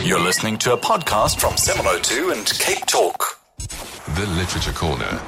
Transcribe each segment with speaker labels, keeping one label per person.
Speaker 1: You're listening to a podcast from 702 and Cape Talk.
Speaker 2: The Literature Corner.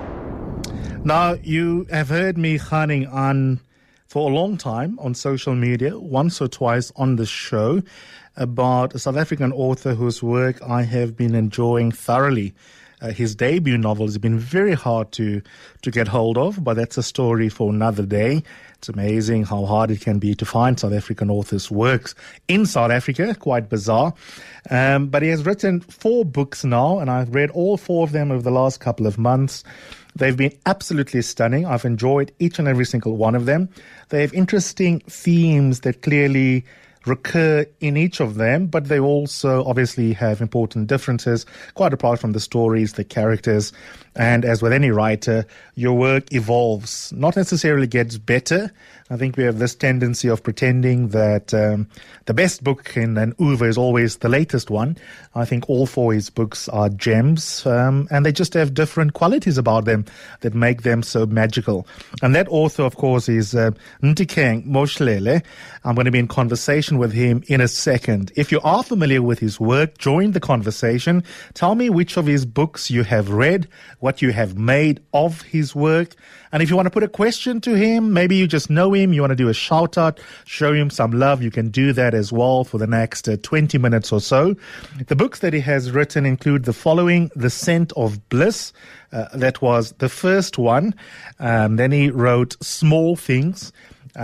Speaker 3: Now, you have heard me khaning on for a long time on social media, once or twice on the show, about a South African author whose work I have been enjoying thoroughly. His debut novel has been very hard to get hold of, but that's a story for another day. It's amazing how hard it can be to find South African authors' works in South Africa. Quite bizarre. But he has written 4 books now, and I've read all 4 of them over the last couple of months. They've been absolutely stunning. I've enjoyed each and every single one of them. They have interesting themes that clearly recur in each of them, but they also obviously have important differences, quite apart from the stories, the characters. And as with any writer, your work evolves, not necessarily gets better. I think we have this tendency of pretending that the best book in an oeuvre is always the latest one. I think all 4 his books are gems, and they just have different qualities about them that make them so magical. And that author, of course, is Ntikeng Moshlele. I'm going to be in conversation with him in a second. If you are familiar with his work, join the conversation. Tell me which of his books you have read, what you have made of his work. And if you want to put a question to him, maybe you just know him, you want to do a shout out, show him some love, you can do that as well for the next 20 minutes or so. The books that he has written include the following: The Scent of Bliss. That was the first one. Then he wrote Small Things,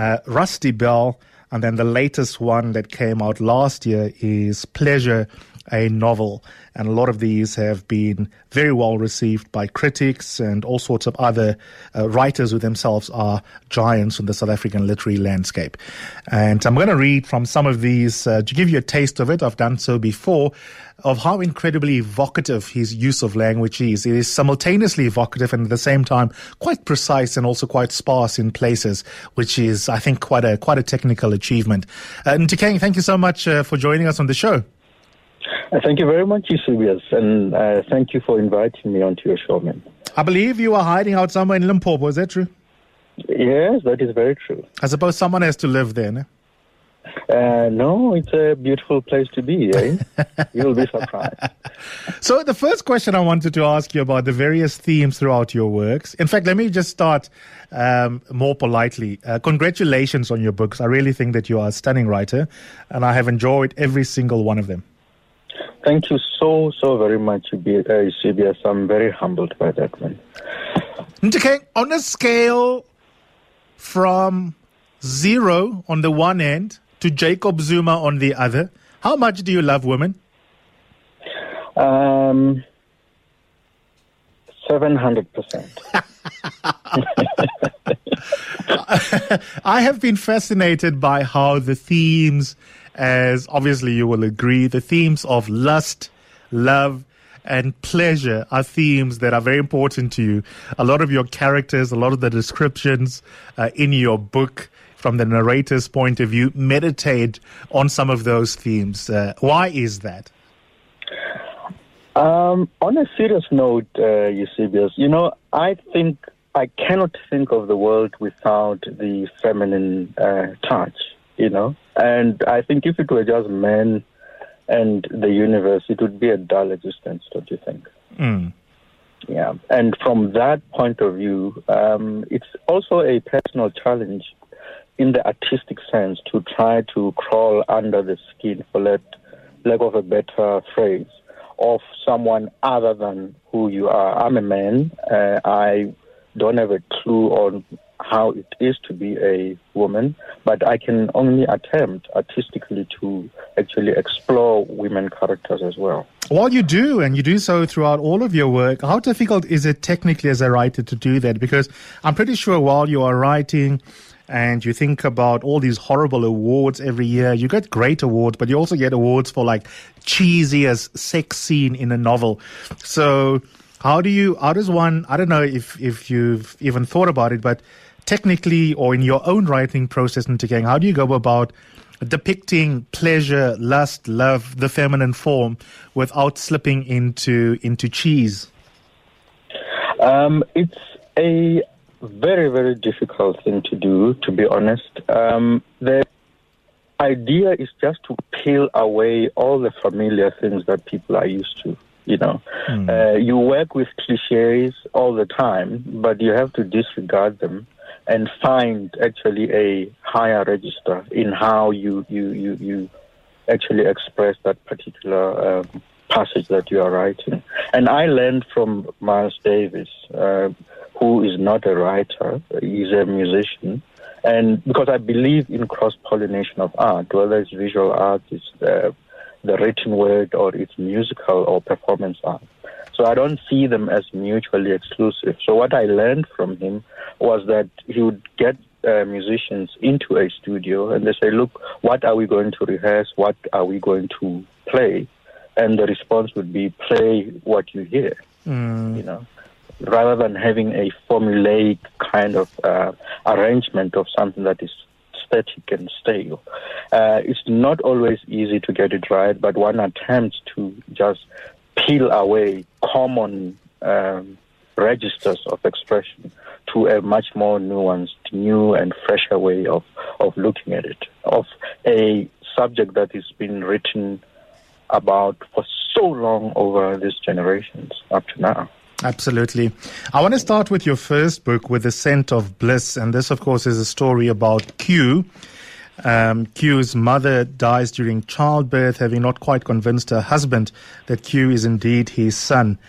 Speaker 3: Rusty Bell, and then the latest one that came out last year is Pleasure, a Novel. And a lot of these have been very well received by critics and all sorts of other writers who themselves are giants in the South African literary landscape. And I'm going to read from some of these to give you a taste of it. I've done so before, of how incredibly evocative his use of language is. It is simultaneously evocative and at the same time quite precise and also quite sparse in places, which is, I think, quite a technical achievement. Ntikeng, thank you so much for joining us on the show.
Speaker 4: Thank you very much, Eusebius, and thank you for inviting me onto your show, man.
Speaker 3: I believe you are hiding out somewhere in Limpopo, is that true?
Speaker 4: Yes, that is very true.
Speaker 3: I suppose someone has to live there, no?
Speaker 4: No, it's a beautiful place to be, eh? You'll be surprised.
Speaker 3: So the first question I wanted to ask you about the various themes throughout your works. In fact, let me just start more politely. Congratulations on your books. I really think that you are a stunning writer, and I have enjoyed every single one of them.
Speaker 4: Thank you so very much, Eusebius. I'm very humbled by that, man.
Speaker 3: Ntikeng, on a scale from 0 on the one end to Jacob Zuma on the other, how much do you love women?
Speaker 4: 700%.
Speaker 3: I have been fascinated by how the themes, as obviously you will agree, the themes of lust, love, and pleasure are themes that are very important to you. A lot of your characters, a lot of the descriptions in your book, from the narrator's point of view, meditate on some of those themes. Why is that?
Speaker 4: On a serious note, Eusebius, I think I cannot think of the world without the feminine touch, And I think if it were just men and the universe, it would be a dull existence, don't you think?
Speaker 3: Mm.
Speaker 4: Yeah. And from that point of view, it's also a personal challenge in the artistic sense to try to crawl under the skin, for lack of a better phrase, of someone other than who you are. I'm a man. I don't have a clue on how it is to be a woman, but I can only attempt artistically to actually explore women characters as well.
Speaker 3: Well, you do, and you do so throughout all of your work. How difficult is it technically as a writer to do that? Because I'm pretty sure while you are writing and you think about all these horrible awards every year, you get great awards, but you also get awards for like cheesiest sex scene in a novel. So how does one, I don't know if you've even thought about it, but technically or in your own writing process, Ntikeng, how do you go about depicting pleasure, lust, love, the feminine form without slipping into cheese?
Speaker 4: It's a very, very difficult thing to do, to be honest. idea is just to peel away all the familiar things that people are used to. You work with cliches all the time, but you have to disregard them and find actually a higher register in how you actually express that particular passage that you are writing. And I learned from Miles Davis, who is not a writer, he's a musician. And because I believe in cross-pollination of art, whether it's visual art, it's the written word, or it's musical or performance art. So I don't see them as mutually exclusive. So what I learned from him was that he would get musicians into a studio and they say, look, what are we going to rehearse? What are we going to play? And the response would be, play what you hear, rather than having a formulaic kind of arrangement of something that is static and stale. It's not always easy to get it right, but one attempts to just peel away common registers of expression to a much more nuanced, new and fresher way of looking at it, of a subject that has been written about for so long over these generations up to now.
Speaker 3: Absolutely. I want to start with your first book, With the Scent of Bliss. And this, of course, is a story about Q. Q's mother dies during childbirth, having not quite convinced her husband that Q is indeed his son.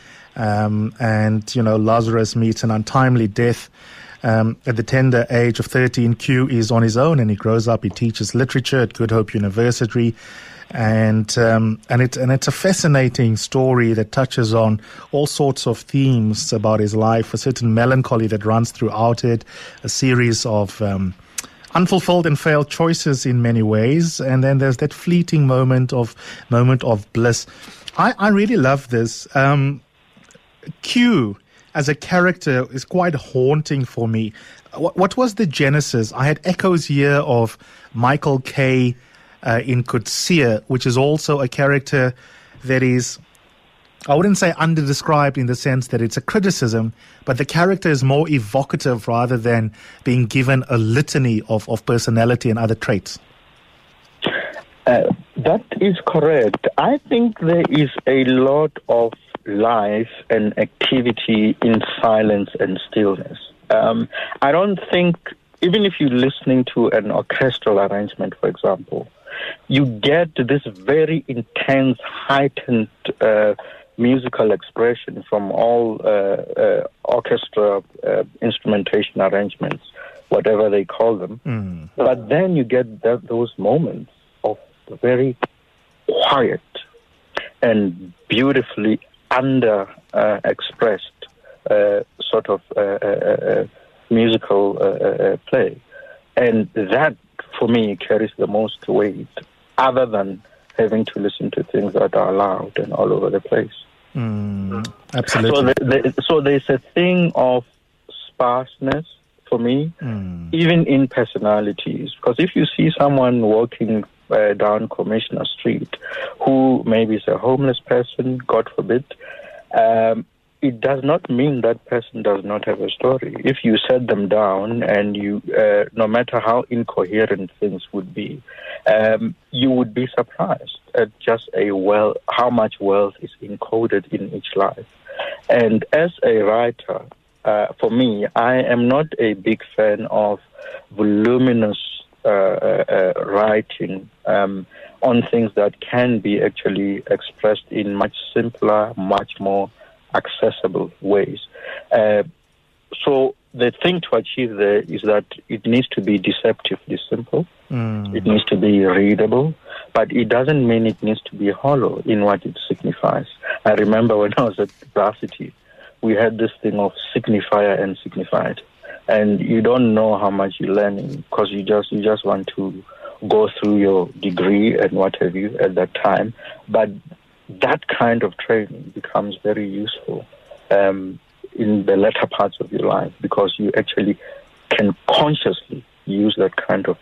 Speaker 3: Lazarus meets an untimely death. At the tender age of 13, Q is on his own, and he grows up. He teaches literature at Good Hope University. And it's a fascinating story that touches on all sorts of themes about his life, a certain melancholy that runs throughout it, a series of unfulfilled and failed choices in many ways, and then there's that fleeting moment of bliss. I really love this. Q as a character is quite haunting for me. What was the genesis? I had echoes here of Michael Kay in Coetzee, which is also a character that is, I wouldn't say underdescribed in the sense that it's a criticism, but the character is more evocative rather than being given a litany of personality and other traits.
Speaker 4: That is correct. I think there is a lot of life and activity in silence and stillness. I don't think, even if you're listening to an orchestral arrangement, for example, you get this very intense, heightened musical expression from all orchestra instrumentation arrangements, whatever they call them. But then you get those moments of very quiet and beautifully expressed sort of musical play. And that, for me, carries the most weight, other than having to listen to things that are loud and all over the place.
Speaker 3: Absolutely.
Speaker 4: So there's a thing of sparseness for me, even in personalities. Because if you see someone walking down Commissioner Street who maybe is a homeless person, God forbid, it does not mean that person does not have a story. If you set them down and you, no matter how incoherent things would be, you would be surprised at just how much wealth is encoded in each life. And as a writer, for me, I am not a big fan of voluminous writing on things that can be actually expressed in much simpler, much more accessible ways. So the thing to achieve there is that it needs to be deceptively simple. It needs to be readable, but it doesn't mean it needs to be hollow in what it signifies. I remember when I was at varsity, we had this thing of signifier and signified, and you don't know how much you're learning because you just want to go through your degree and what have you at that time. But that kind of training becomes very useful in the latter parts of your life, because you actually can consciously use that kind of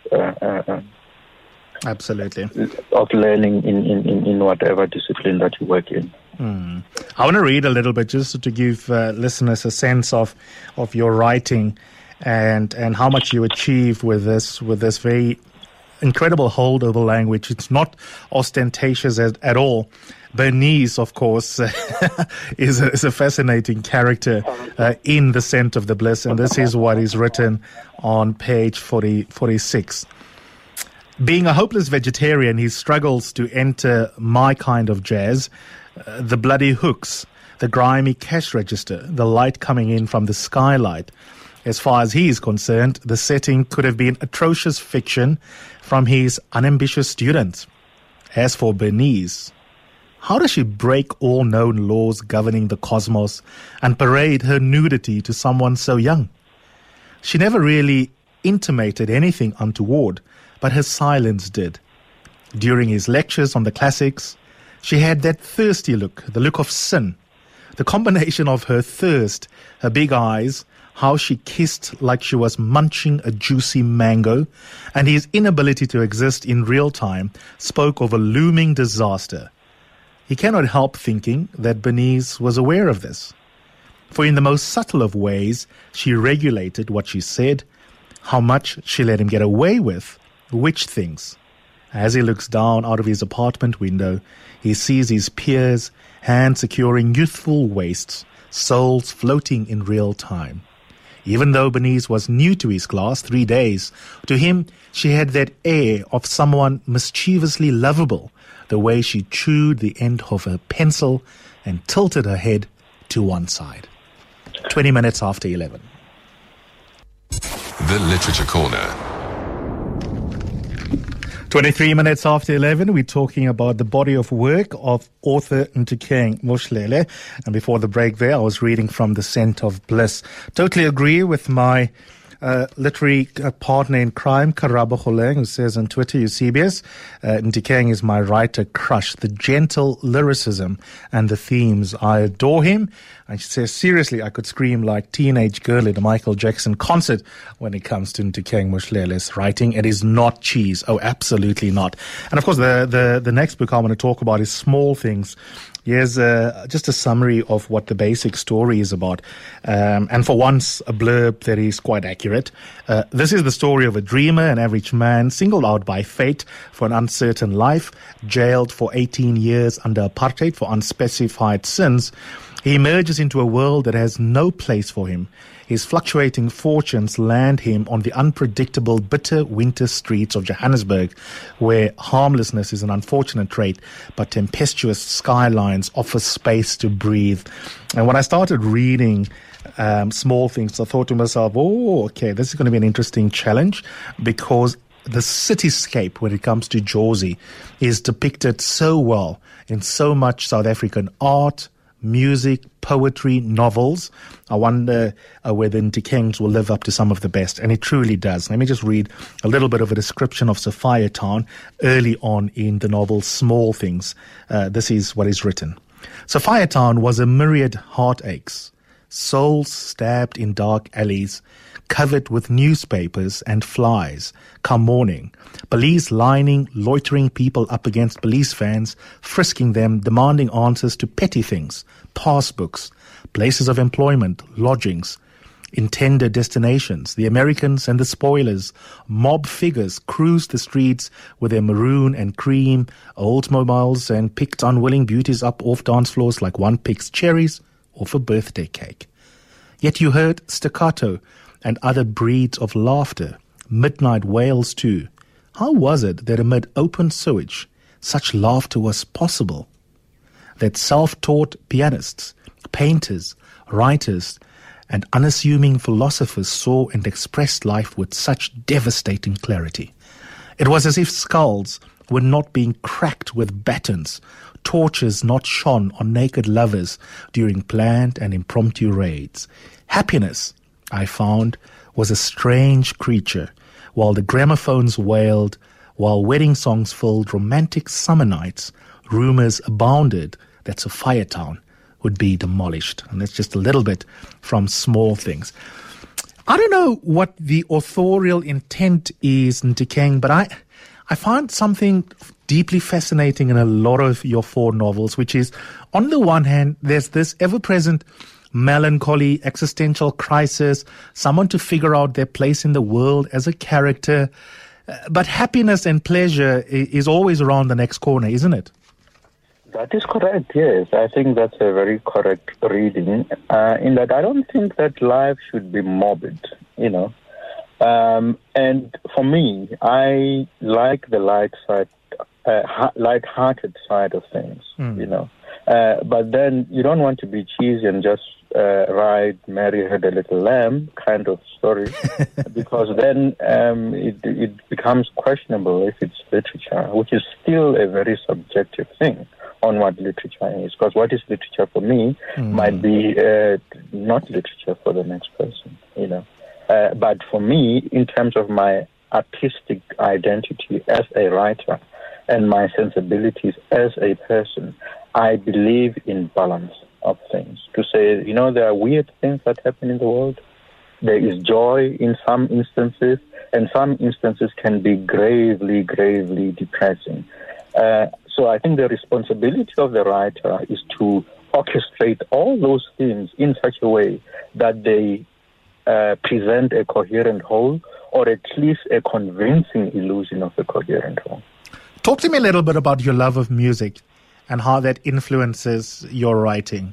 Speaker 3: absolutely
Speaker 4: of learning in whatever discipline that you work in.
Speaker 3: I want to read a little bit just to give listeners a sense of your writing and how much you achieve with this very incredible hold over language. It's not ostentatious at all. Bernice, of course, is a fascinating character in The Scent of the Bliss, and this is what is written on page 46. Being a hopeless vegetarian, he struggles to enter my kind of jazz, the bloody hooks, the grimy cash register, the light coming in from the skylight. As far as he is concerned, the setting could have been atrocious fiction from his unambitious students. As for Bernice, how does she break all known laws governing the cosmos and parade her nudity to someone so young? She never really intimated anything untoward, but her silence did. During his lectures on the classics, she had that thirsty look, the look of sin. The combination of her thirst, her big eyes, how she kissed like she was munching a juicy mango, and his inability to exist in real time spoke of a looming disaster. He cannot help thinking that Bernice was aware of this. For in the most subtle of ways, she regulated what she said, how much she let him get away with, which things. As he looks down out of his apartment window, he sees his peers, hands securing youthful waists, souls floating in real time. Even though Bernice was new to his class, 3 days, to him she had that air of someone mischievously lovable, the way she chewed the end of her pencil and tilted her head to one side. 20 minutes after 11.
Speaker 2: The Literature Corner.
Speaker 3: 23 minutes after 11, we're talking about the body of work of author Ntukeng Mohlele. And before the break there, I was reading from The Scent of Bliss. Totally agree with my literary partner in crime, Karabo Kholeng, who says on Twitter, Eusebius, Ntukeng is my writer crush, the gentle lyricism and the themes. I adore him. And she says, seriously, I could scream like teenage girl at a Michael Jackson concert when it comes to Ntukeng Mohlele's writing. It is not cheese. Oh, absolutely not. And of course, the next book I want to talk about is Small Things. Here's just a summary of what the basic story is about. And for once, a blurb that is quite accurate. This is the story of a dreamer, an average man, singled out by fate for an uncertain life, jailed for 18 years under apartheid for unspecified sins. He emerges into a world that has no place for him. His fluctuating fortunes land him on the unpredictable, bitter winter streets of Johannesburg, where harmlessness is an unfortunate trait, but tempestuous skylines offer space to breathe. And when I started reading Small Things, I thought to myself, oh, okay, this is going to be an interesting challenge, because the cityscape when it comes to Jozi is depicted so well in so much South African art, music, poetry, novels. I wonder whether Ntukengs will live up to some of the best, and it truly does. Let me just read a little bit of a description of Sophiatown early on in the novel Small Things. This is what is written. Sophiatown was a myriad heartaches, souls stabbed in dark alleys, covered with newspapers and flies, come morning. Police lining loitering people up against police vans, frisking them, demanding answers to petty things, passbooks, places of employment, lodgings, intended destinations. The Americans and the spoilers, mob figures cruised the streets with their maroon and cream Oldsmobiles and picked unwilling beauties up off dance floors like one picks cherries off a birthday cake. Yet you heard staccato and other breeds of laughter, midnight wails too. How was it that amid open sewage such laughter was possible? That self-taught pianists, painters, writers, and unassuming philosophers saw and expressed life with such devastating clarity. It was as if skulls were not being cracked with batons, torches not shone on naked lovers during planned and impromptu raids. Happiness, I found, was a strange creature. While the gramophones wailed, while wedding songs filled romantic summer nights, rumors abounded that Sophiatown would be demolished. And that's just a little bit from Small Things. I don't know what the authorial intent is, Ntukeng, but I find something deeply fascinating in a lot of your four novels, which is, on the one hand, there's this ever-present melancholy, existential crisis, someone to figure out their place in the world as a character. But happiness and pleasure is always around the next corner, isn't it?
Speaker 4: That is correct, yes. I think that's a very correct reading. In that I don't think that life should be morbid, you know. And for me, I like the light-hearted side of things, you know. But then you don't want to be cheesy and just ride Mary Had a Little Lamb kind of story, because then it becomes questionable if it's literature, which is still a very subjective thing on what literature is. Because what is literature for me might be not literature for the next person, you know. But for me, in terms of my artistic identity as a writer and my sensibilities as a person, I believe in balance of things. To say, you know, there are weird things that happen in the world. There is joy in some instances, and some instances can be gravely, gravely depressing. So I think the responsibility of the writer is to orchestrate all those things in such a way that they present a coherent whole, or at least a convincing illusion of a coherent whole.
Speaker 3: Talk to me a little bit about your love of music and how that influences your writing.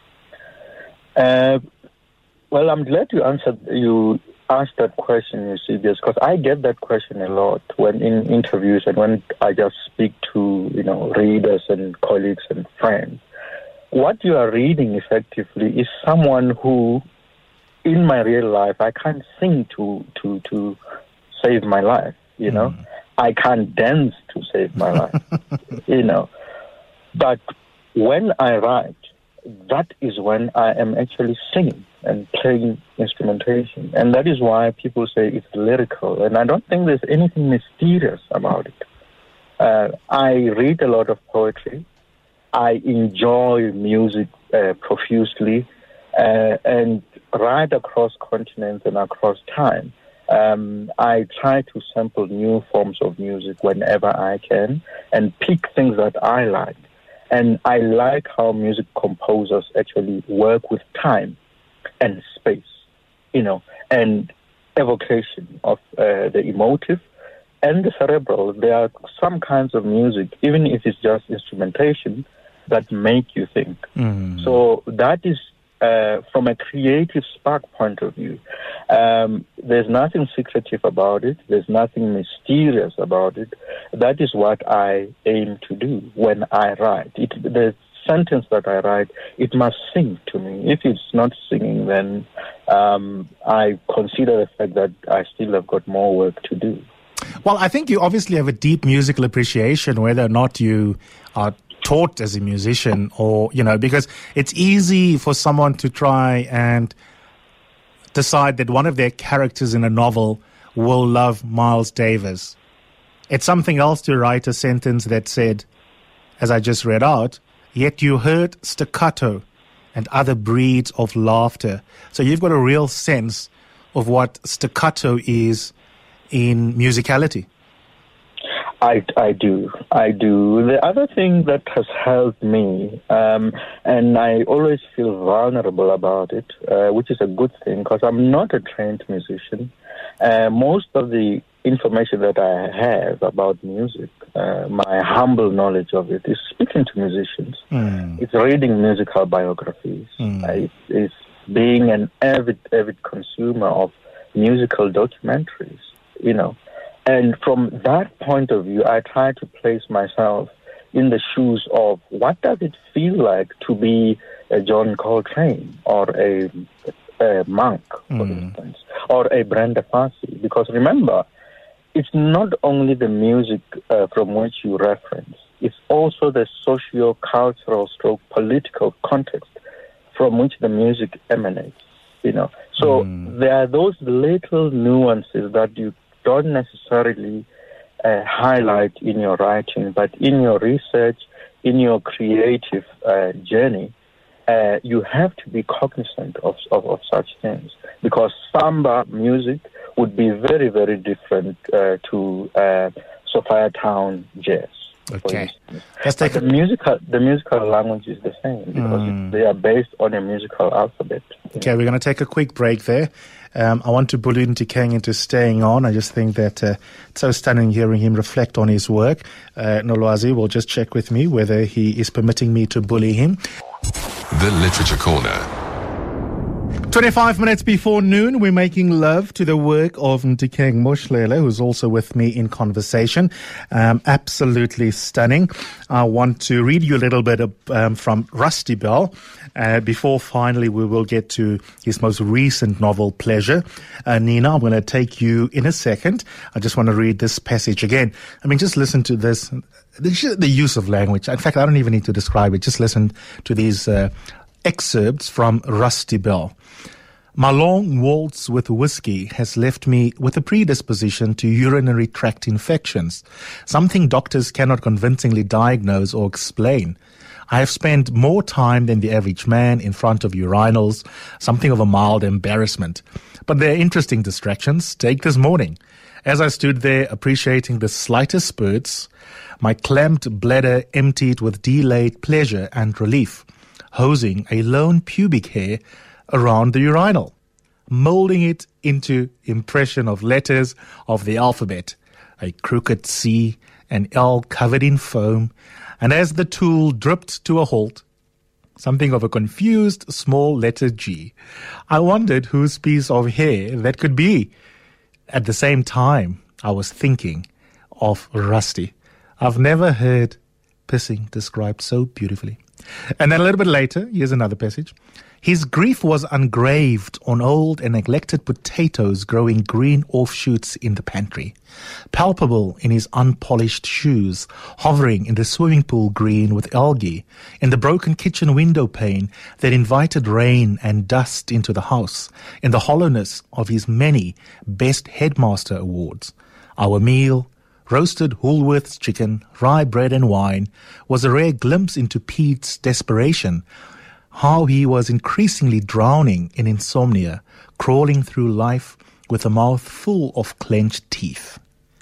Speaker 4: Well, I'm glad you asked that question, you see, because I get that question a lot when in interviews and when I just speak to, you know, readers and colleagues and friends. What you are reading effectively is someone who, in my real life, I can't sing to save my life, you know. I can't dance to save my life, you know. But when I write, that is when I am actually singing and playing instrumentation. And that is why people say it's lyrical. And I don't think there's anything mysterious about it. I read a lot of poetry. I enjoy music profusely. And right across continents and across time, I try to sample new forms of music whenever I can and pick things that I like. And I like how music composers actually work with time and space, you know, and evocation of the emotive and the cerebral. There are some kinds of music, even if it's just instrumentation, that make you think. So that is, from a creative spark point of view, there's nothing secretive about it. There's nothing mysterious about it. That is what I aim to do when I write. The sentence that I write, it must sing to me. If it's not singing, then I consider the fact that I still have got more work to do.
Speaker 3: Well, I think you obviously have a deep musical appreciation, whether or not you are taught as a musician, or, you know, because it's easy for someone to try and decide that one of their characters in a novel will love Miles Davis. It's something else to write a sentence that said, as I just read out, yet you heard staccato and other breeds of laughter. So you've got a real sense of what staccato is in musicality.
Speaker 4: I do. The other thing that has helped me, and I always feel vulnerable about it, which is a good thing because I'm not a trained musician. Most of the information that I have about music, my humble knowledge of it, is speaking to musicians. It's reading musical biographies. It's being an avid consumer of musical documentaries, you know. And from that point of view, I try to place myself in the shoes of what does it feel like to be a John Coltrane or a Monk, for instance, or a Brenda Fassie. Because remember, it's not only the music from which you reference, it's also the socio-cultural stroke political context from which the music emanates, you know. So there are those little nuances that you don't necessarily highlight in your writing, but in your research, in your creative journey, you have to be cognizant of such things, because samba music would be very, very different to Sophiatown jazz,
Speaker 3: Okay.
Speaker 4: Let's take the musical language is the same because they are based on a musical alphabet.
Speaker 3: Okay, we're going to take a quick break there. I want to bully Ntikeng into staying on. I just think that it's so stunning hearing him reflect on his work. Nolwazi will just check with me whether he is permitting me to bully him.
Speaker 2: The Literature Corner.
Speaker 3: 25 minutes before noon, we're making love to the work of Ntikeng Moshlela, who's also with me in conversation. Absolutely stunning. I want to read you a little bit from Rusty Bell before finally we will get to his most recent novel, Pleasure. Nina, I'm going to take you in a second. I just want to read this passage again. I mean, just listen to this. The use of language. In fact, I don't even need to describe it. Just listen to these excerpts from Rusty Bell. My long waltz with whiskey has left me with a predisposition to urinary tract infections, something doctors cannot convincingly diagnose or explain. I have spent more time than the average man in front of urinals, something of a mild embarrassment. But they're interesting distractions. Take this morning. As I stood there appreciating the slightest spurts, my clamped bladder emptied with delayed pleasure and relief, hosing a lone pubic hair around the urinal, molding it into impression of letters of the alphabet, a crooked C, an L covered in foam, and as the tool dripped to a halt, something of a confused small letter G. I wondered whose piece of hair that could be. At the same time, I was thinking of Rusty. I've never heard pissing described so beautifully. And then a little bit later, here's another passage. His grief was engraved on old and neglected potatoes growing green offshoots in the pantry, palpable in his unpolished shoes, hovering in the swimming pool green with algae, in the broken kitchen window pane that invited rain and dust into the house, in the hollowness of his many Best Headmaster awards. Our meal, roasted Woolworths chicken, rye bread and wine, was a rare glimpse into Pete's desperation, how he was increasingly drowning in insomnia, crawling through life with a mouth full of clenched teeth.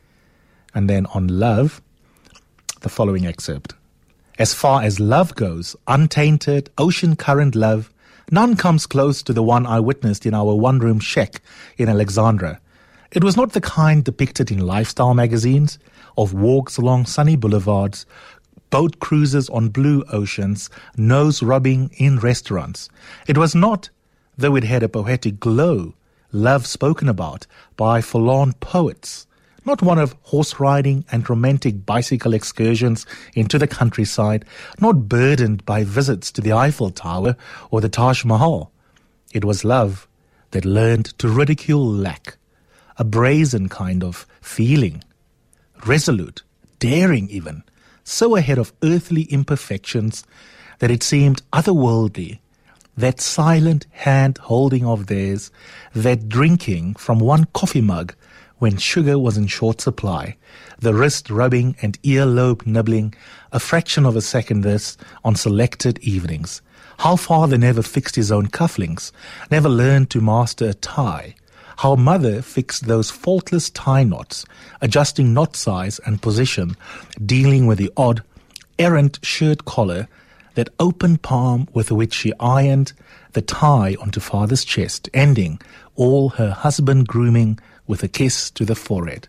Speaker 3: And then on love, the following excerpt. As far as love goes, untainted, ocean current love, none comes close to the one I witnessed in our one-room shack in Alexandra. It was not the kind depicted in lifestyle magazines, of walks along sunny boulevards, boat cruises on blue oceans, nose-rubbing in restaurants. It was not, though it had a poetic glow, love spoken about by forlorn poets, not one of horse-riding and romantic bicycle excursions into the countryside, not burdened by visits to the Eiffel Tower or the Taj Mahal. It was love that learned to ridicule lack, a brazen kind of feeling, resolute, daring even, so ahead of earthly imperfections that it seemed otherworldly, that silent hand-holding of theirs, that drinking from one coffee mug when sugar was in short supply, the wrist-rubbing and earlobe nibbling, a fraction of a second this on selected evenings. How father never fixed his own cufflinks, never learned to master a tie, how mother fixed those faultless tie knots, adjusting knot size and position, dealing with the odd, errant shirt collar, that open palm with which she ironed the tie onto father's chest, ending all her husband grooming with a kiss to the forehead.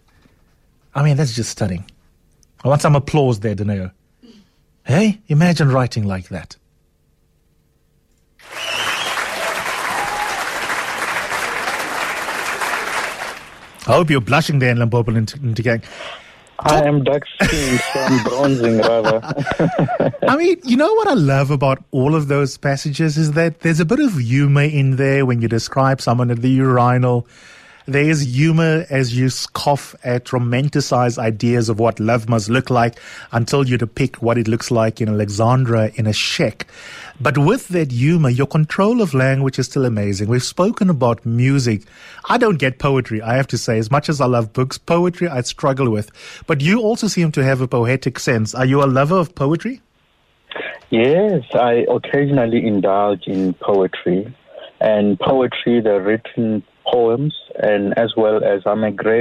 Speaker 3: I mean, that's just stunning. I want some applause there, Daneo. Hey, imagine writing like that. I hope you're blushing there in Limpopo and Ntikeng.
Speaker 4: I am dark-skinned, so I'm bronzing rather.
Speaker 3: I mean, you know what I love about all of those passages is that there's a bit of humor in there when you describe someone at the urinal. There is humor as you scoff at romanticized ideas of what love must look like until you depict what it looks like in Alexandra in a shack. But with that humor, your control of language is still amazing. We've spoken about music. I don't get poetry, I have to say. As much as I love books, poetry I struggle with. But you also seem to have a poetic sense. Are you a lover of poetry?
Speaker 4: Yes, I occasionally indulge in poetry. And poetry, the written poems, and as well as I'm a great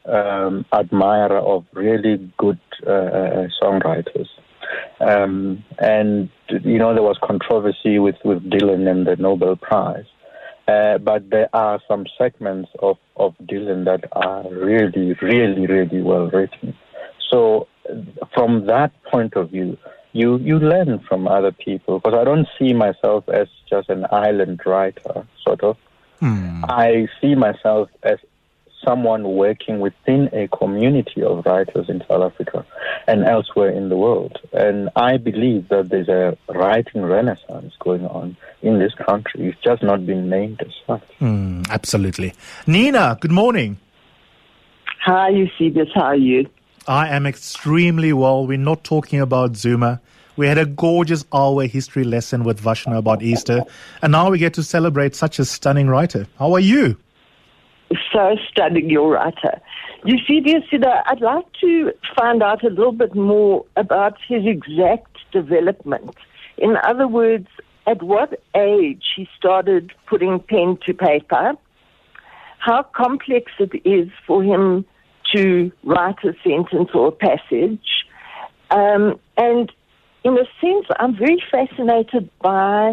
Speaker 4: admirer of really good songwriters. And, there was controversy with Dylan and the Nobel Prize. But there are some segments of Dylan that are really, really, really well written. So from that point of view, you learn from other people, because I don't see myself as just an island writer, sort of. I see myself as someone working within a community of writers in South Africa and elsewhere in the world. And I believe that there's a writing renaissance going on in this country. It's just not been named as such.
Speaker 3: Absolutely. Nina, good morning.
Speaker 5: Hi, Eusebius. How are you?
Speaker 3: I am extremely well. We're not talking about Zuma. We had a gorgeous hour history lesson with Vashna about Easter. And now we get to celebrate such a stunning writer. How are you?
Speaker 5: So stunning, your writer. Eusebius, I'd like to find out a little bit more about his exact development. In other words, at what age he started putting pen to paper, how complex it is for him to write a sentence or a passage. And in a sense, I'm very fascinated by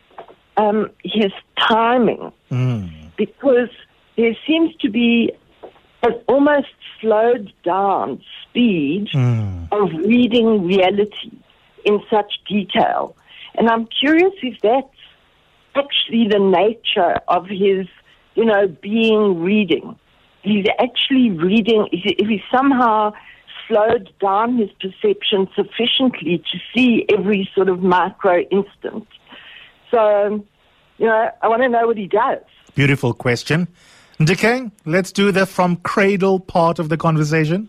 Speaker 5: his timing, because there seems to be an almost slowed down speed of reading reality in such detail. And I'm curious if that's actually the nature of his, being reading. He's actually reading, if he somehow slowed down his perception sufficiently to see every sort of micro instant. So, I want to know what he does.
Speaker 3: Beautiful question. Ndikeng, let's do the from cradle part of the conversation.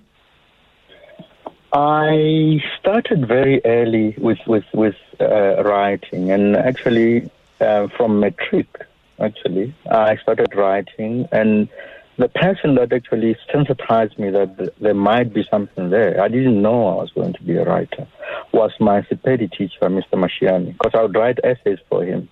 Speaker 4: I started very early with writing, and actually from matric, I started writing, and the person that actually sensitized me that there might be something there, I didn't know I was going to be a writer, was my Sepedi teacher, Mr. Mashiani, because I would write essays for him,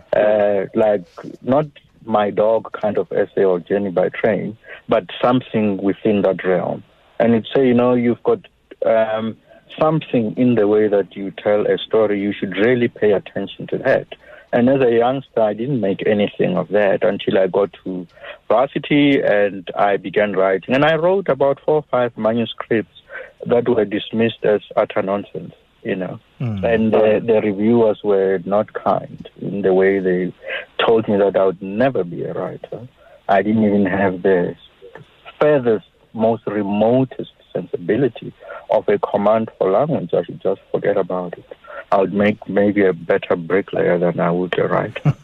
Speaker 4: not my dog kind of essay or journey by train, but something within that realm. And it'd say, you've got something in the way that you tell a story, you should really pay attention to that. And as a youngster, I didn't make anything of that until I got to varsity and I began writing. And I wrote about 4 or 5 manuscripts that were dismissed as utter nonsense, And the reviewers were not kind in the way they told me that I would never be a writer. I didn't even have the furthest, most remotest sensibility of a command for language. I should just forget about it. I would make maybe a better bricklayer than I would a writer,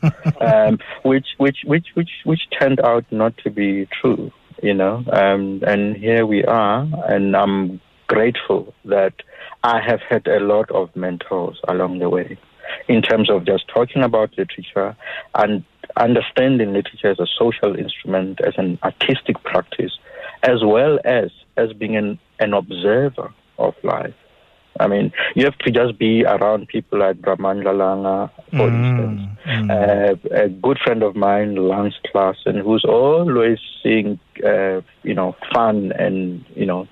Speaker 4: which turned out not to be true, And here we are, and I'm grateful that I have had a lot of mentors along the way in terms of just talking about literature and understanding literature as a social instrument, as an artistic practice, as well as being an observer of life. I mean, you have to just be around people like Bramandla Langa, for instance. A good friend of mine, Lance Klassen, who's always seeing, fun and,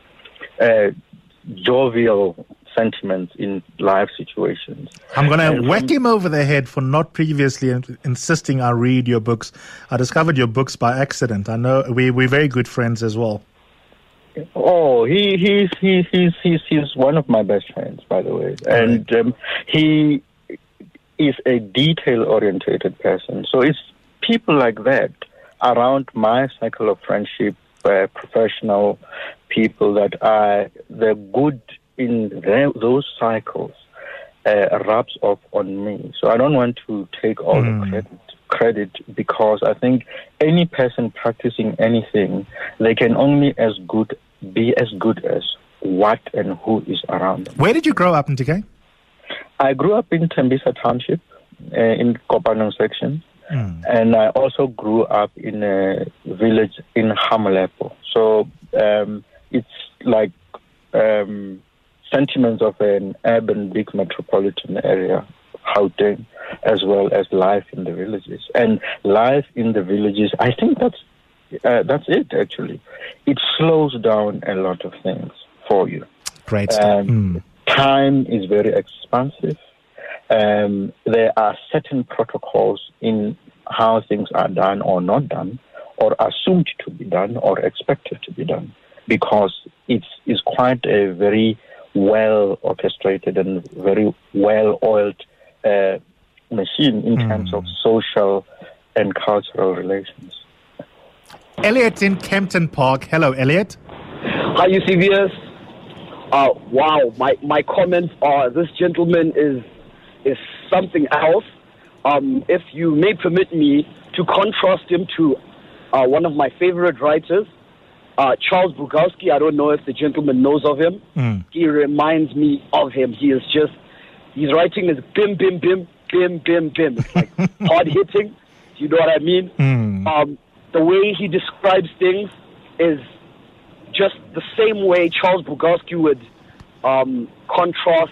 Speaker 4: jovial sentiments in life situations.
Speaker 3: I'm going to whack him over the head for not previously insisting I read your books. I discovered your books by accident. I know we're very good friends as well.
Speaker 4: Oh, he's one of my best friends, by the way, and he is a detail-orientated person. So it's people like that around my cycle of friendship, professional people that they're good in those cycles, rubs off on me. So I don't want to take all the credit because I think any person practicing anything, they can only be as good as what and who is around them.
Speaker 3: Where did you grow up in Ndikeng?
Speaker 4: I grew up in Tembisa Township, in Kopanong section, and I also grew up in a village in Hamalepo. So it's like sentiments of an urban, big metropolitan area, Gauteng, as well as life in the villages. And life in the villages, I think that's That's it, actually. It slows down a lot of things for you.
Speaker 3: Great stuff.
Speaker 4: Time is very expansive. There are certain protocols in how things are done or not done, or assumed to be done, or expected to be done, because it's quite a very well orchestrated and very well oiled machine in terms of social and cultural relations.
Speaker 3: Elliot in Kempton Park. Hello, Elliot.
Speaker 6: Hi, Eusebius. Wow, my comments are this gentleman is something else. If you may permit me to contrast him to one of my favorite writers, Charles Bukowski. I don't know if the gentleman knows of him. He reminds me of him. His writing is bim, bim, bim, bim, bim, bim. It's like hard hitting. You know what I mean? The way he describes things is just the same way Charles Bukowski would contrast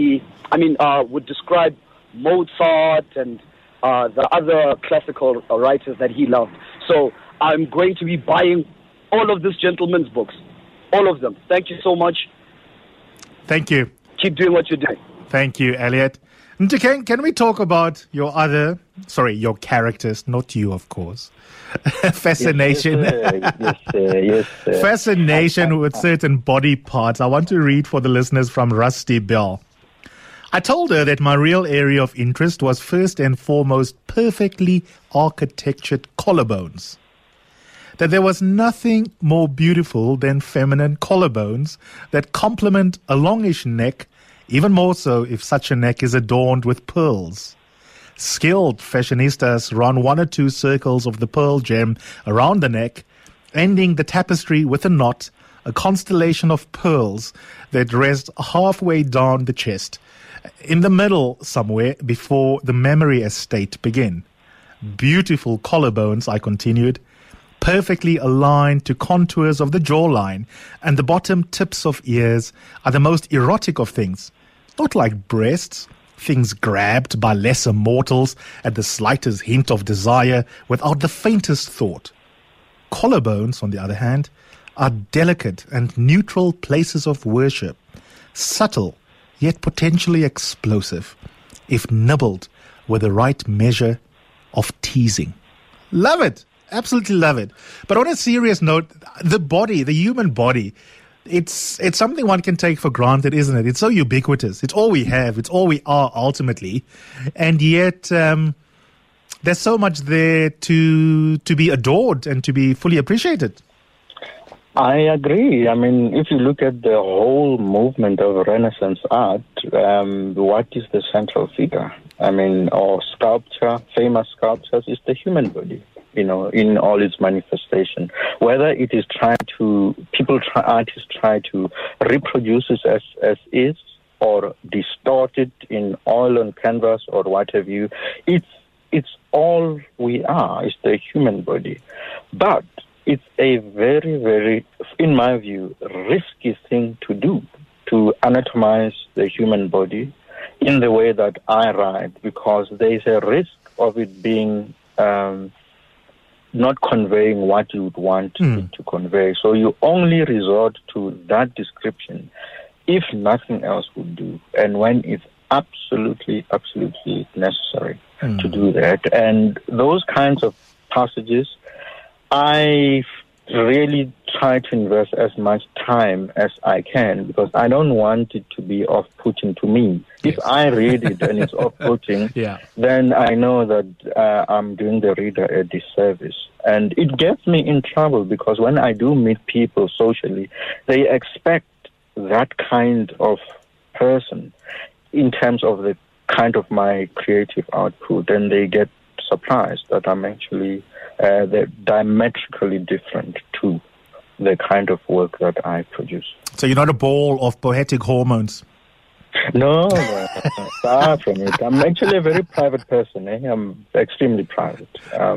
Speaker 6: would describe Mozart and the other classical writers that he loved. So I'm going to be buying all of this gentleman's books. All of them. Thank you so much.
Speaker 3: Thank you.
Speaker 6: Keep doing what you're doing.
Speaker 3: Thank you, Elliot. Can we talk about your characters, not you, of course. Fascination.
Speaker 4: Yes, sir.
Speaker 3: Fascination with certain body parts. I want to read for the listeners from Rusty Bell. I told her that my real area of interest was first and foremost perfectly architectured collarbones. That there was nothing more beautiful than feminine collarbones that complement a longish neck, even more so if such a neck is adorned with pearls. Skilled fashionistas run 1 or 2 circles of the pearl gem around the neck, ending the tapestry with a knot, a constellation of pearls that rest halfway down the chest, in the middle somewhere before the memory estate begin. Beautiful collarbones, I continued, perfectly aligned to contours of the jawline, and the bottom tips of ears are the most erotic of things. Not like breasts, things grabbed by lesser mortals at the slightest hint of desire without the faintest thought. Collarbones, on the other hand, are delicate and neutral places of worship, subtle yet potentially explosive, if nibbled with the right measure of teasing. Love it. Absolutely love it. But on a serious note, the human body, it's something one can take for granted, isn't it? It's so ubiquitous. It's all we have. It's all we are ultimately. And yet there's so much there to be adored and to be fully appreciated.
Speaker 4: I agree. I mean, if you look at the whole movement of Renaissance art, what is the central figure? I mean, or sculpture, famous sculptures, is the human body, in all its manifestation. Whether it is artists try to reproduce it as is, or distort it in oil on canvas or what have you, it's all we are, is the human body. But it's a very, very, in my view, risky thing to do, to anatomize the human body in the way that I write, because there is a risk of it being not conveying what you would want it to convey. So you only resort to that description if nothing else would do, and when it's absolutely, absolutely necessary to do that. And those kinds of passages, I really try to invest as much time as I can, because I don't want it to be off-putting to me. Yes. If I read it and it's off-putting, then I know that I'm doing the reader a disservice. And it gets me in trouble, because when I do meet people socially, they expect that kind of person in terms of the kind of my creative output, and they get surprised that I'm actually they're diametrically different to the kind of work that I produce.
Speaker 3: So you're not a ball of poetic hormones?
Speaker 4: No, far from it. I'm actually a very private person. I'm extremely private.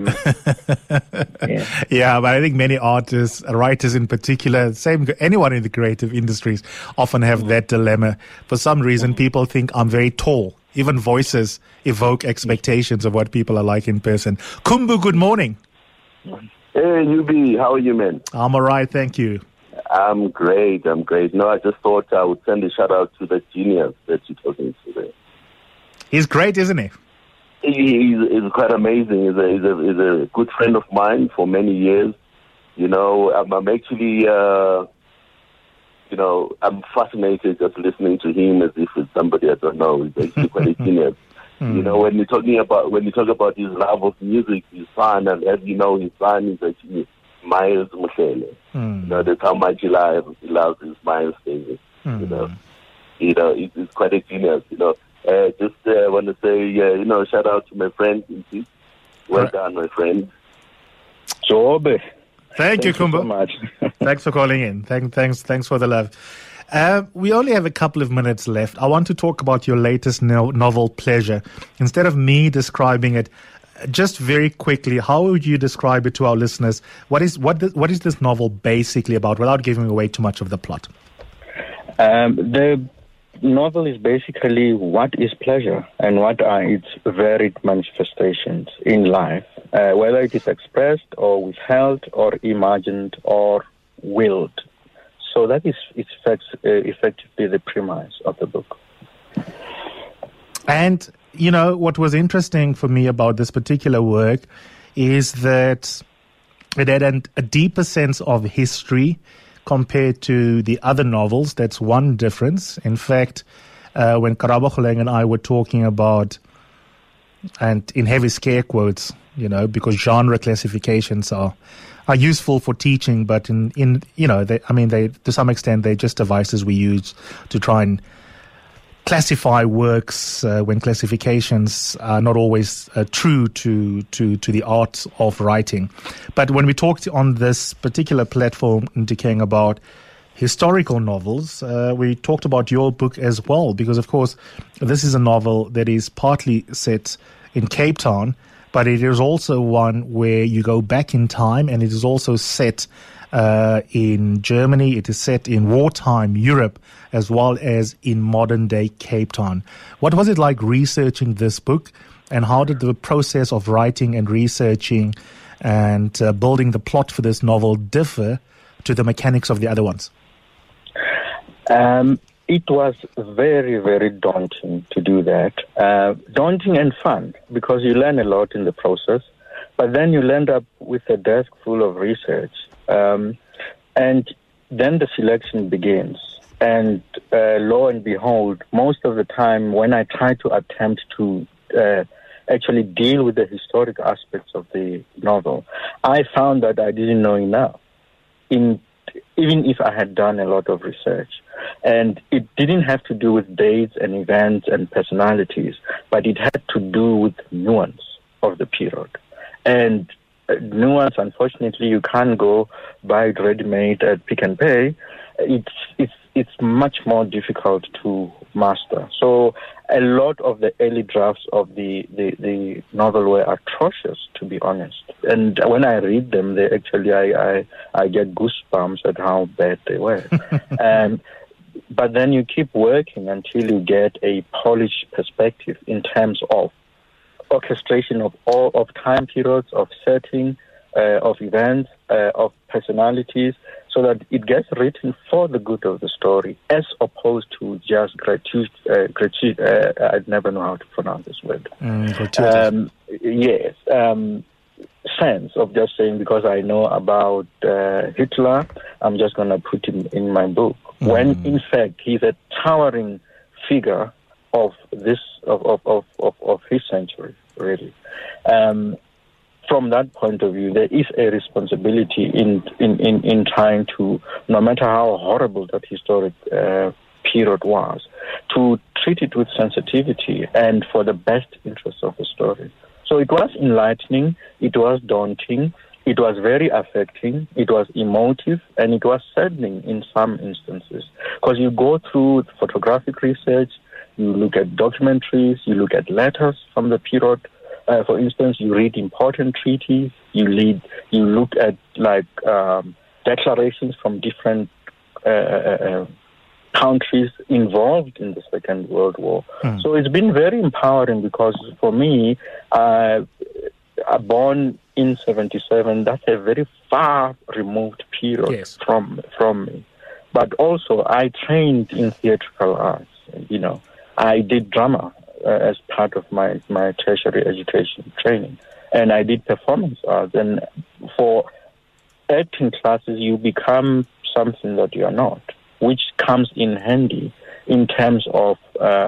Speaker 3: Yeah, but I think many artists, writers in particular, anyone in the creative industries often have that dilemma. For some reason, people think I'm very tall. Even voices evoke expectations of what people are like in person. Kumbu, good morning.
Speaker 7: Hey, Newbie, how are you, man?
Speaker 3: I'm all right, thank you.
Speaker 7: I'm great. No, I just thought I would send a shout out to the genius that you're talking to there.
Speaker 3: He's great, isn't he?
Speaker 7: He's quite amazing. He's a good friend of mine for many years. You know, I'm actually, I'm fascinated just listening to him as if it's somebody I don't know. He's actually quite a genius. You know, when you talk about his love of music, his son, and as you know, his son is actually Miles Muhlele. You know, that's how much he loves his Miles thing. You know, he's quite a genius. You know, just want to say, shout out to my friend. Well done, my friend.
Speaker 4: Jobe.
Speaker 3: Thank you, Kumba.
Speaker 4: So much.
Speaker 3: Thanks for calling in. Thanks for the love. We only have a couple of minutes left. I want to talk about your latest novel, Pleasure. Instead of me describing it, just very quickly, how would you describe it to our listeners? What is this novel basically about, without giving away too much of the plot?
Speaker 4: The novel is basically what is pleasure and what are its varied manifestations in life, whether it is expressed or withheld or imagined or willed. So that is effectively the premise of the book.
Speaker 3: And, you know, what was interesting for me about this particular work is that it had a deeper sense of history compared to the other novels. That's one difference. In fact, when Karabo Kholeng and I were talking about, and in heavy scare quotes, you know, because genre classifications are useful for teaching, but they to some extent they're just devices we use to try and classify works when classifications are not always true to the art of writing. But when we talked on this particular platform, Ndikeng, about historical novels, we talked about your book as well, because of course this is a novel that is partly set in Cape Town, but it is also one where you go back in time, and it is also set in Germany. It is set in wartime Europe, as well as in modern-day Cape Town. What was it like researching this book, and how did the process of writing and researching and building the plot for this novel differ to the mechanics of the other ones?
Speaker 4: It was very, very daunting to do that. Daunting and fun, because you learn a lot in the process, but then you end up with a desk full of research. And then the selection begins. And lo and behold, most of the time when I try to attempt to actually deal with the historic aspects of the novel, I found that I didn't know enough, even if I had done a lot of research. And it didn't have to do with dates and events and personalities, but it had to do with nuance of the period. And nuance, unfortunately, you can't go buy it ready-made at Pick and Pay. It's much more difficult to master. So a lot of the early drafts of the novel were atrocious, to be honest. And when I read them, they actually I get goosebumps at how bad they were. But then you keep working until you get a polished perspective in terms of orchestration of all of time periods, of setting, of events, of personalities, so that it gets written for the good of the story, as opposed to just I never know how to pronounce this word. Sense of just saying, because I know about Hitler, I'm just going to put him in my book. When in fact he's a towering figure of this of his century, really. From that point of view, there is a responsibility in trying to, no matter how horrible that historic period was, to treat it with sensitivity and for the best interest of the story. So it was enlightening, it was daunting, it was very affecting, it was emotive, and it was saddening in some instances. Because you go through photographic research, you look at documentaries, you look at letters from the period. For instance, you read important treaties, you look at declarations from different countries involved in the Second World War. So it's been very empowering, because for me, born in 77, that's a very far removed period from me. But also, I trained in theatrical arts. You know, I did drama as part of my tertiary education training, and I did performance arts. And for acting classes, you become something that you are not, which comes in handy in terms of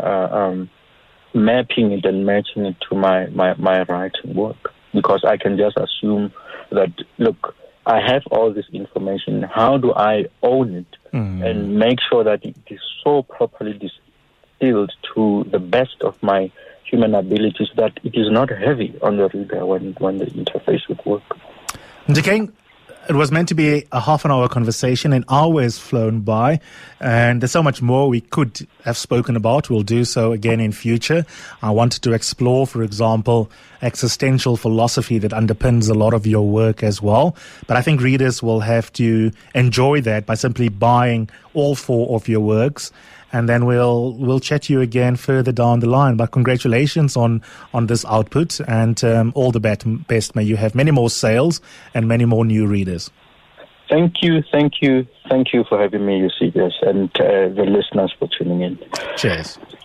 Speaker 4: mapping it and matching it to my writing work, because I can just assume that, look, I have all this information. How do I own it and make sure that it is so properly distilled to the best of my human abilities that it is not heavy on the reader when the interface with work.
Speaker 3: Ndikeng, it was meant to be a half-an-hour conversation. An hour has flown by, and there's so much more we could have spoken about. We'll do so again in future. I wanted to explore, for example, existential philosophy that underpins a lot of your work as well. But I think readers will have to enjoy that by simply buying all 4 of your works. And then we'll chat to you again further down the line. But congratulations on this output, and all the best. May you have many more sales and many more new readers.
Speaker 4: Thank you for having me, Eusebius, and the listeners for tuning in.
Speaker 3: Cheers.